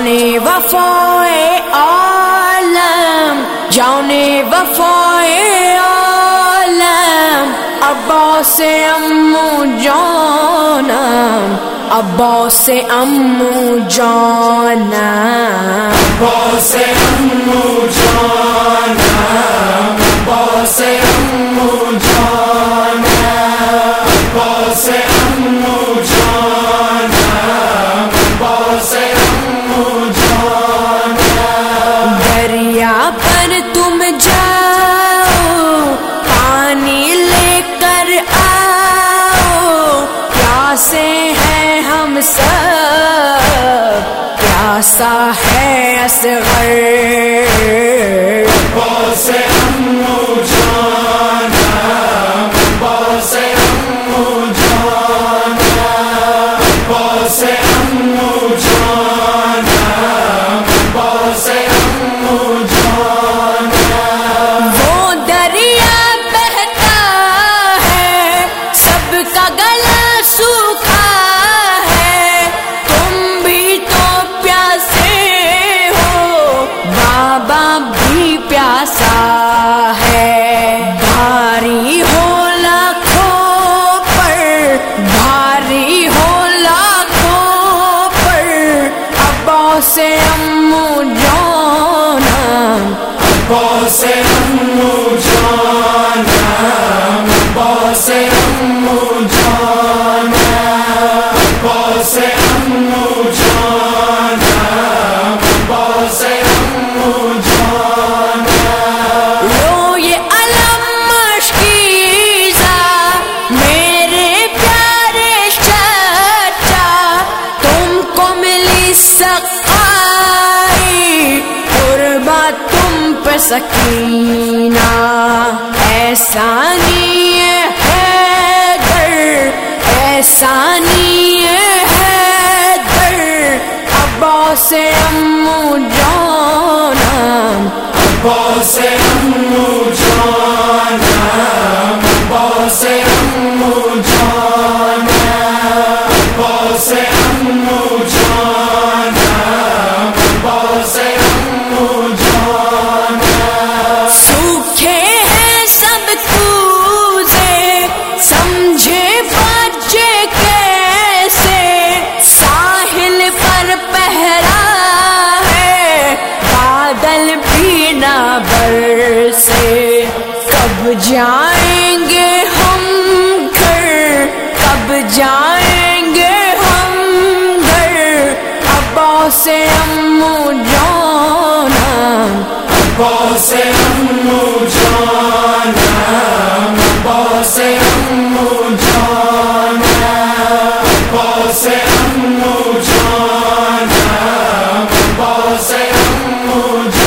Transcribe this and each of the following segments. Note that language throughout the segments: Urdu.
جانے وفائے عالم، جانے وفائے عالم، عباس امو جانم، عباس امو جانم، عباس امو جانم، عباس امو جانم، عباس امو جانم، عباس امو جانم۔ دریا پر تم جاؤ، پانی لے کر آؤ، پیاسے ہیں ہم سب، پیاسا ہے اصغر، عباس امو جانم، عباس امو جانم، عباس امو جانم، عباس امو جانم۔ وہ دریا بہتا ہے، سب کا گلا سوکھا ہے، تم بھی تو پیاسے ہو، بابا بھی پیاسا ہے، بھاری ہو لاکھوں پر، بھاری ہو لاکھوں پر، عباس امو جانم، عباس امو جانم، عباس امو جانم، عباس امو جانم، عباس امو جانم۔ لو یہ علم مشکیزہ میرے پیارے چچا، تم کو ملی سقائی، قربا تم پہ سکینہ، احسانی حیدر، احسانی حیدر، عباس امو جانم، عباس امو جانم، عباس امو جانم، عباس امو جانم، عباس امو جانم۔ سوکھے ہیں سب کوزے، سمجھے بچے کیسے، ساحل پر پہرا ہے، بادل بھی نہ برسے، کب جائیں گے ہم گھر، کب جائیں گے ہم گھر، عباس امو جانم، عباس امو جانم، عباس امو جانم، عباس امو جانم، عباس امو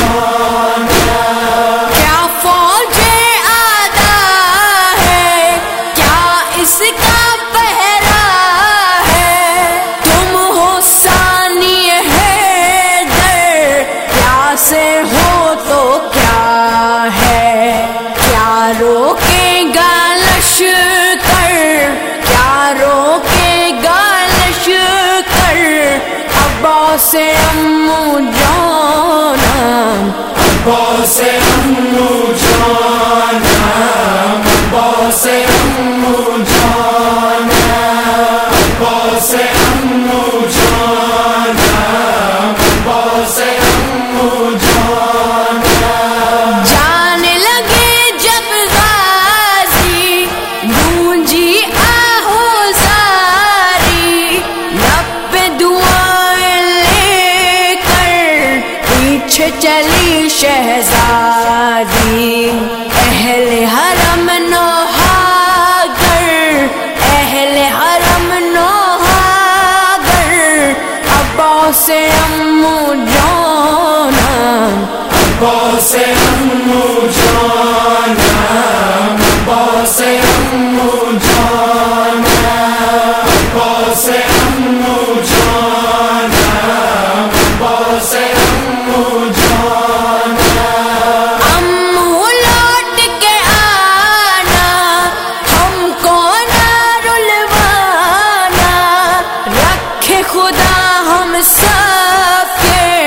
جانم۔ کیا فوج آدھا ہے، کیا اس کا پہرا ہے، تم ہو ثانی حیدر، پیاسے ہو تو کیا ہے، کیا روکے گا لشکر، کیا روکے گا لشکر، عباس امو جانم، عباس امو جانم، عباس امو جانم، عباس امو جانم، عباس امو جانم۔ جان لگے جب غازی، گونجی آہو زاری، لب پہ دعائیں لے کر، پیچھے چلی شہزادی، اہل حرم نوحاگر، اہل حرم نوحاگر، عباس امو جانم، عباس امو جانم، عباس امو جانم، عباس امو جانم، عباس امو جانم۔ امو لوٹ کے آنا، ہم کو نہ رلوانا، رکھے خدا ہم سب کے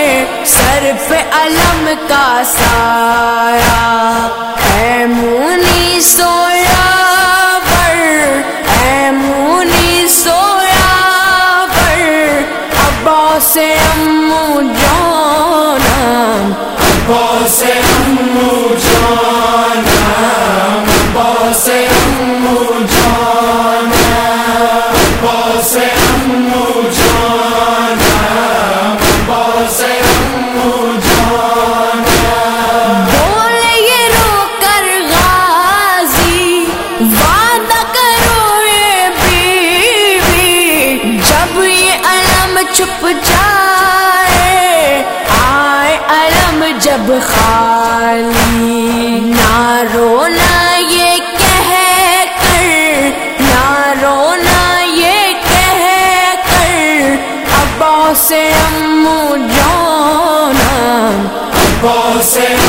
سایہ اے مونی سویا ور، اے مونی سویا ور، عباس امو جانا، عباس امو جانا، عباس امو جانا، عباس امو جانا، عباس امو جانا۔ بولے یہ رو کر غازی وعدہ کرو اے بیوی، جب یہ علم چھپ جائے آئے علم جب خالی، نہ رونا یہ کہہ کر، نہ رونا یہ کہہ کر، عباس امو جانا، عباس